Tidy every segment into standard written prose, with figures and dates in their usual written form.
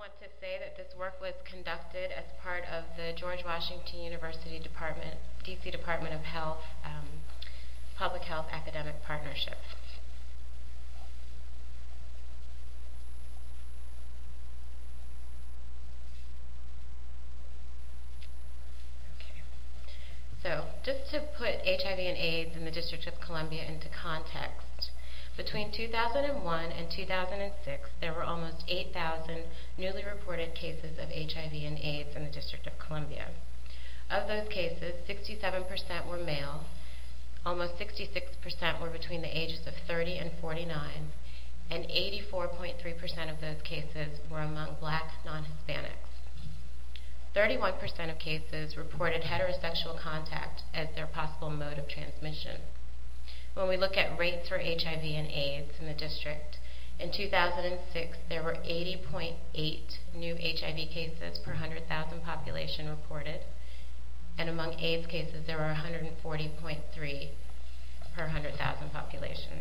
want to say that this work was conducted as part of the George Washington University Department, DC Department of Health, Public Health Academic Partnership. So, just to put HIV and AIDS in the District of Columbia into context, between 2001 and 2006, there were almost 8,000 newly reported cases of HIV and AIDS in the District of Columbia. Of those cases, 67% were male, almost 66% were between the ages of 30 and 49, and 84.3% of those cases were among Black non-Hispanics. 31% of cases reported heterosexual contact as their possible mode of transmission. When we look at rates for HIV and AIDS in the district, in 2006 there were 80.8 new HIV cases per 100,000 population reported, and among AIDS cases there were 140.3 per 100,000 population.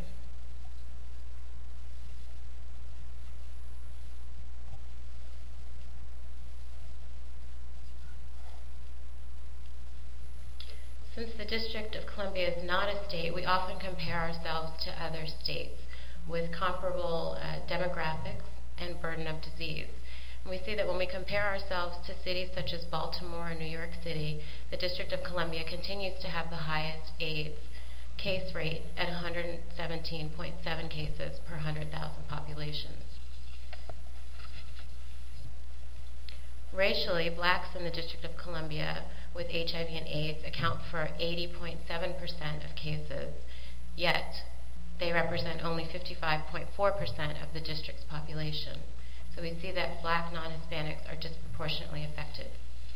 Since the District of Columbia is not a state, we often compare ourselves to other states with comparable demographics and burden of disease. And we see that when we compare ourselves to cities such as Baltimore and New York City, the District of Columbia continues to have the highest AIDS case rate at 117.7 cases per 100,000 populations. Racially, blacks in the District of Columbia with HIV and AIDS account for 80.7% of cases, yet they represent only 55.4% of the district's population. So we see that Black non-Hispanics are disproportionately affected.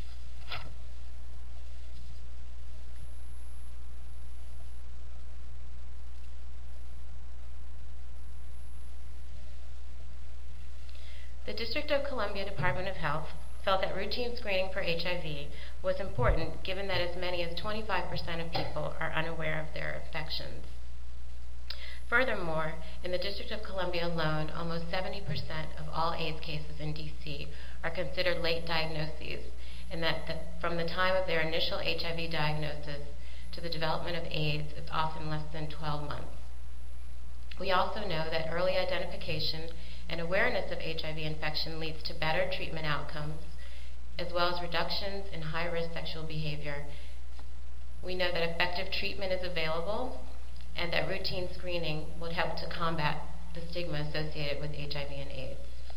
The District of Columbia Department of Health felt that routine screening for HIV was important given that as many as 25% of people are unaware of their infections. Furthermore, in the District of Columbia alone, almost 70% of all AIDS cases in DC are considered late diagnoses, and that from the time of their initial HIV diagnosis to the development of AIDS is often less than 12 months. We also know that early identification and awareness of HIV infection leads to better treatment outcomes, as well as reductions in high-risk sexual behavior. We know that effective treatment is available and that routine screening would help to combat the stigma associated with HIV and AIDS.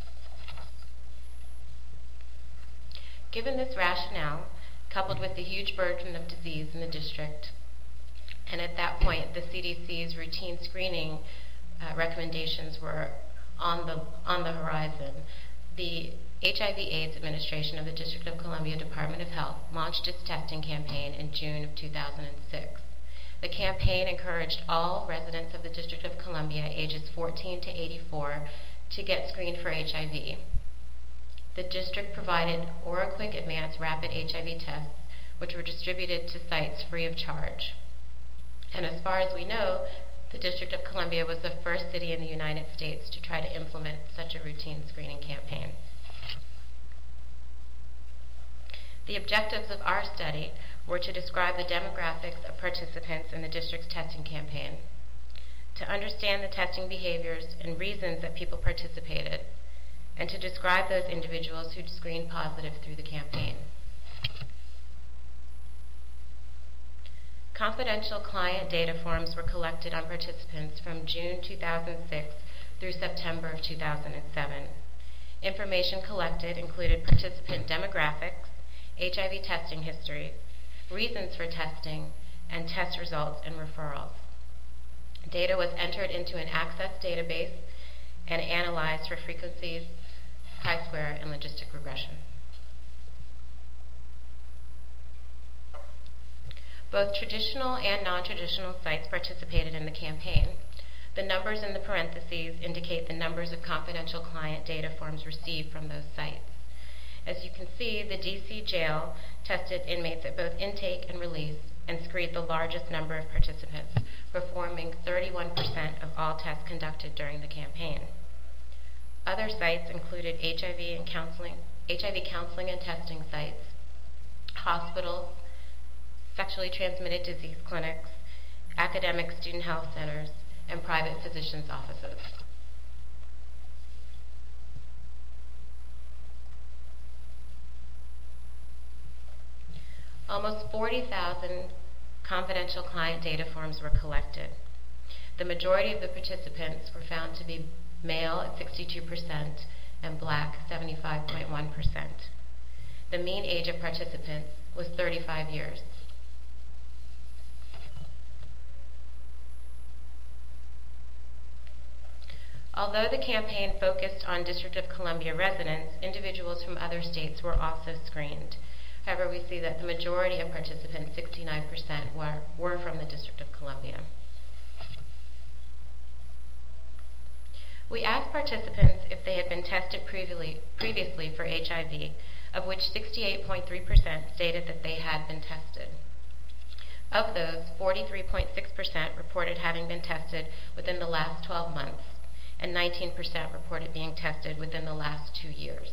Given this rationale, coupled with the huge burden of disease in the district, and at that point the CDC's routine screening recommendations were on the horizon, the HIV/AIDS Administration of the District of Columbia Department of Health launched its testing campaign in June of 2006. The campaign encouraged all residents of the District of Columbia ages 14 to 84 to get screened for HIV. The district provided OraQuick Advanced Rapid HIV tests, which were distributed to sites free of charge. And as far as we know, the District of Columbia was the first city in the United States to try to implement such a routine screening campaign. The objectives of our study were to describe the demographics of participants in the district's testing campaign, to understand the testing behaviors and reasons that people participated, and to describe those individuals who'd screened positive through the campaign. Confidential client data forms were collected on participants from June 2006 through September of 2007. Information collected included participant demographics, HIV testing history, reasons for testing, and test results and referrals. Data was entered into an Access database and analyzed for frequencies, chi-square, and logistic regression. Both traditional and non-traditional sites participated in the campaign. The numbers in the parentheses indicate the numbers of confidential client data forms received from those sites. As you can see, the DC jail tested inmates at both intake and release and screened the largest number of participants, performing 31% of all tests conducted during the campaign. Other sites included HIV counseling and testing sites, hospitals, sexually transmitted disease clinics, academic student health centers, and private physicians' offices. Almost 40,000 confidential client data forms were collected. The majority of the participants were found to be male at 62% and black 75.1%. The mean age of participants was 35 years. Although the campaign focused on District of Columbia residents, individuals from other states were also screened. However, we see that the majority of participants, 69%, were from the District of Columbia. We asked participants if they had been tested previously for HIV, of which 68.3% stated that they had been tested. Of those, 43.6% reported having been tested within the last 12 months, and 19% reported being tested within the last 2 years.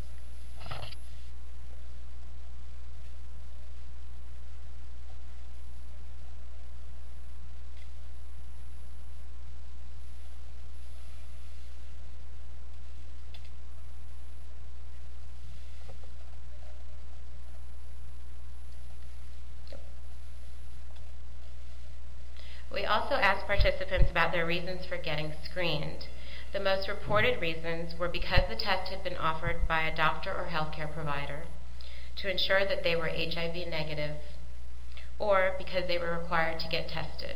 We also asked participants about their reasons for getting screened. The most reported reasons were because the test had been offered by a doctor or healthcare provider, to ensure that they were HIV negative, or because they were required to get tested.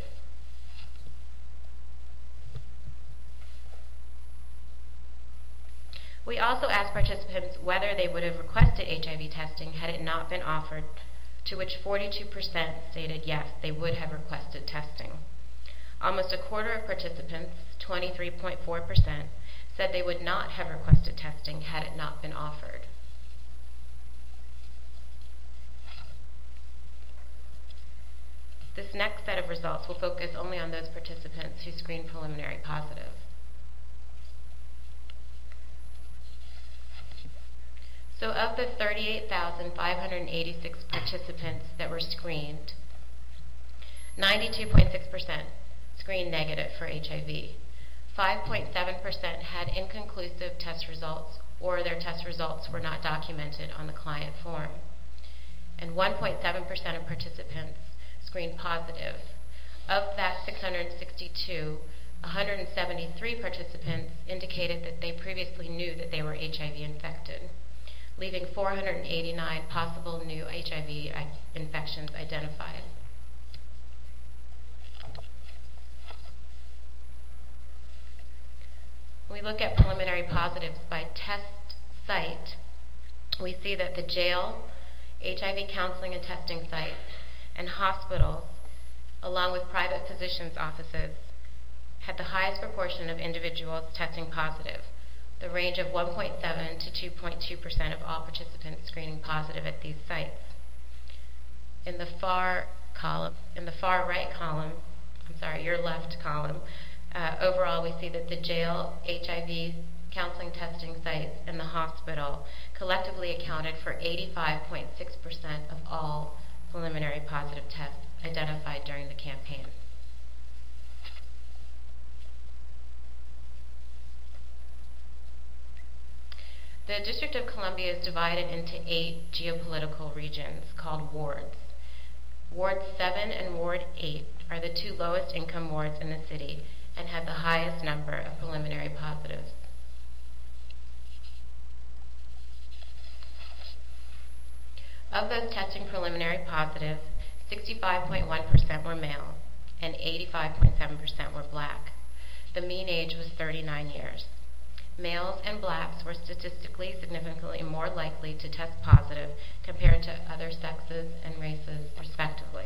We also asked participants whether they would have requested HIV testing had it not been offered, to which 42% stated yes, they would have requested testing. Almost a quarter of participants, 23.4%, said they would not have requested testing had it not been offered. This next set of results will focus only on those participants who screened preliminary positive. So of the 38,586 participants that were screened, 92.6% screened negative for HIV. 5.7% had inconclusive test results, or their test results were not documented on the client form. And 1.7% of participants screened positive. Of that 662, 173 participants indicated that they previously knew that they were HIV infected, leaving 489 possible new HIV infections identified. When we look at preliminary positives by test site, we see that the jail, HIV counseling and testing sites, and hospitals, along with private physicians' offices, had the highest proportion of individuals testing positive, the range of 1.7 to 2.2% of all participants screening positive at these sites. In the far right column, your left column, overall we see that the jail, HIV counseling testing sites, and the hospital collectively accounted for 85.6% of all preliminary positive tests identified during the campaign. The District of Columbia is divided into 8 geopolitical regions called wards. Ward 7 and Ward 8 are the 2 lowest income wards in the city and had the highest number of preliminary positives. Of those testing preliminary positive, 65.1% were male and 85.7% were black. The mean age was 39 years. Males and blacks were statistically significantly more likely to test positive compared to other sexes and races, respectively.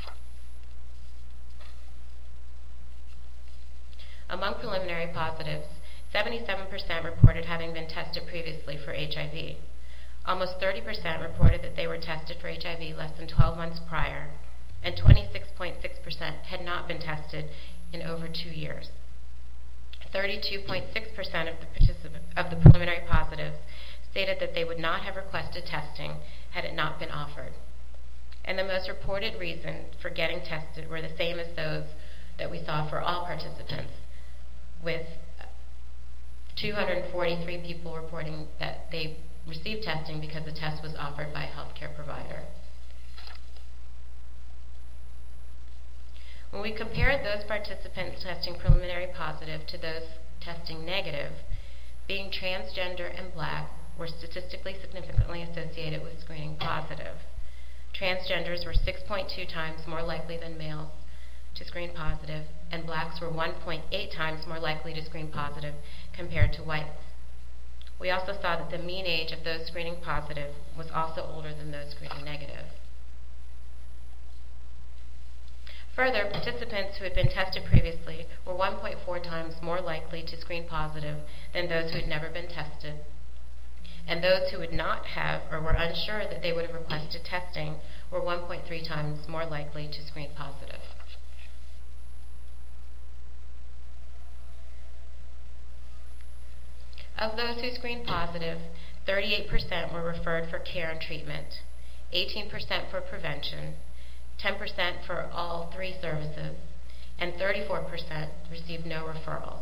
Among preliminary positives, 77% reported having been tested previously for HIV. Almost 30% reported that they were tested for HIV less than 12 months prior, and 26.6% had not been tested in over 2 years. 32.6% of the preliminary positives stated that they would not have requested testing had it not been offered. And the most reported reasons for getting tested were the same as those that we saw for all participants, with 243 people reporting that they received testing because the test was offered by a healthcare provider. When we compared those participants testing preliminary positive to those testing negative, being transgender and black were statistically significantly associated with screening positive. Transgenders were 6.2 times more likely than males to screen positive, and blacks were 1.8 times more likely to screen positive compared to whites. We also saw that the mean age of those screening positive was also older than those screening negative. Further, participants who had been tested previously were 1.4 times more likely to screen positive than those who had never been tested. And those who would not have or were unsure that they would have requested testing were 1.3 times more likely to screen positive. Of those who screened positive, 38% were referred for care and treatment, 18% for prevention, 10% for all 3 services, and 34% received no referrals.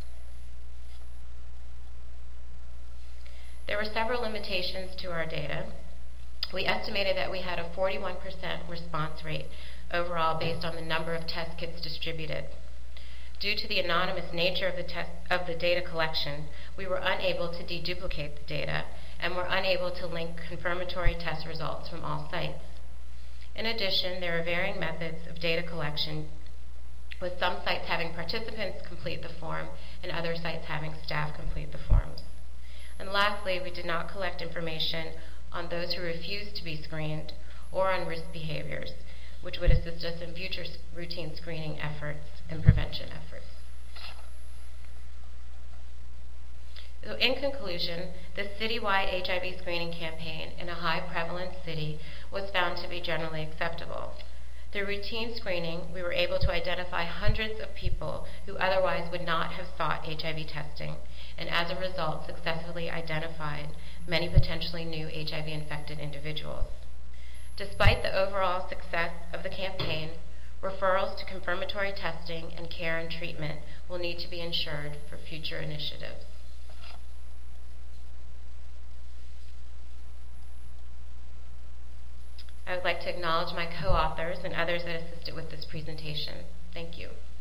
There were several limitations to our data. We estimated that we had a 41% response rate overall based on the number of test kits distributed. Due to the anonymous nature of the data collection, we were unable to deduplicate the data and were unable to link confirmatory test results from all sites. In addition, there are varying methods of data collection, with some sites having participants complete the form and other sites having staff complete the forms. And lastly, we did not collect information on those who refused to be screened or on risk behaviors, which would assist us in future routine screening efforts and prevention efforts. So in conclusion, the citywide HIV screening campaign in a high prevalence city was found to be generally acceptable. Through routine screening, we were able to identify hundreds of people who otherwise would not have sought HIV testing, and as a result successfully identified many potentially new HIV-infected individuals. Despite the overall success of the campaign, referrals to confirmatory testing and care and treatment will need to be ensured for future initiatives. I would like to acknowledge my co-authors and others that assisted with this presentation. Thank you.